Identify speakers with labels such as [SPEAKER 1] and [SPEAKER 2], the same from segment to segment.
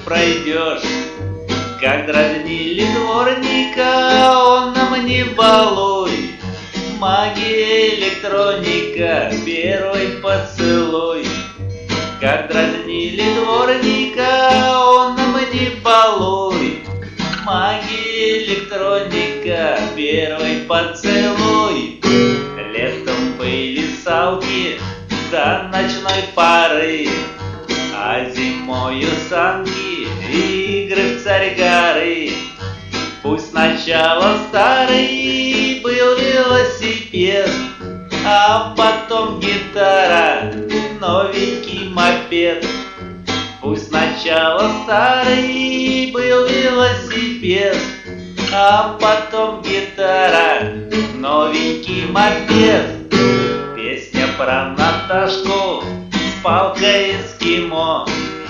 [SPEAKER 1] пройдешь. Как дразнили дворника, он нам не балуй. Магия, электроника, первый поцелуй. Как дразнили дворника, он нам не балуй. Магия, электроника, первый поцелуй. Летом были салки до ночной поры, а зимою санки, игры в царь горы. Пусть сначала старый был велосипед, а потом гитара, новенький мопед. Пусть сначала старый был велосипед, а потом гитара, новенький мопед. Песня про Наташку с палкой эскимо.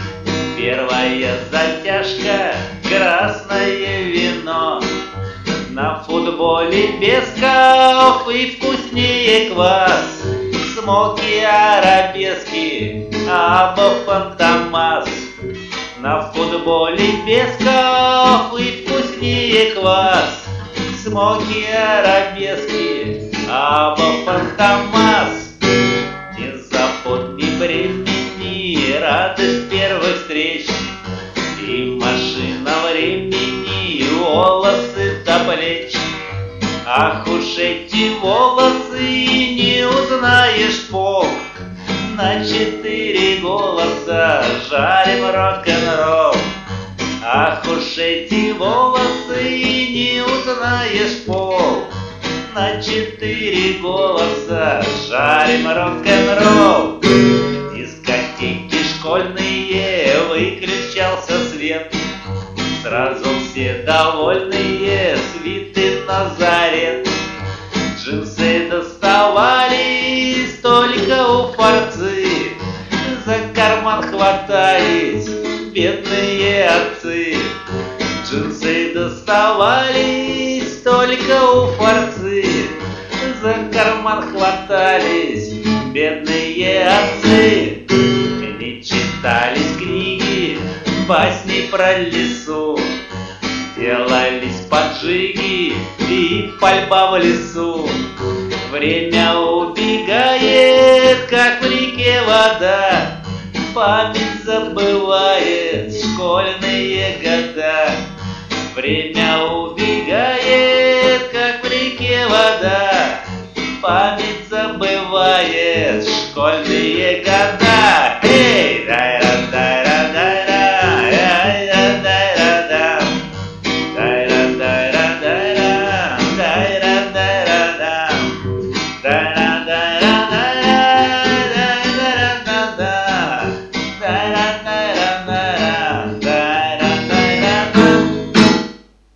[SPEAKER 1] Первая затяжка, красное вино. На футболе Бесков и вкуснее квас. Смоки, арабески, або фантомас. На футболе Бесков и вкуснее квас. Смоки, арабески, або фантомас. Незабудни времени, радость первых встреч. И машина времени, волосы до плеч. Ах уж эти волосы, не узнаешь пол. На 4 голоса жарим рок-н-ролл. Ах уж эти волосы, не узнаешь пол. На 4 голоса жарим рок-н-ролл. Дискотеки школьные, выключался свет. Сразу все довольные, свиты Назарет. Джинсы доставались только у форцы, за карман хватались бедные отцы. Джинсы доставались только у форцы, за карман хватались бедные отцы. Не читались книги, басни про лесу, делались поджиги и пальба в лесу. Время убегает, как в реке вода, память забывает школьные года. Время убегает, как в реке вода, память забывает школьные года.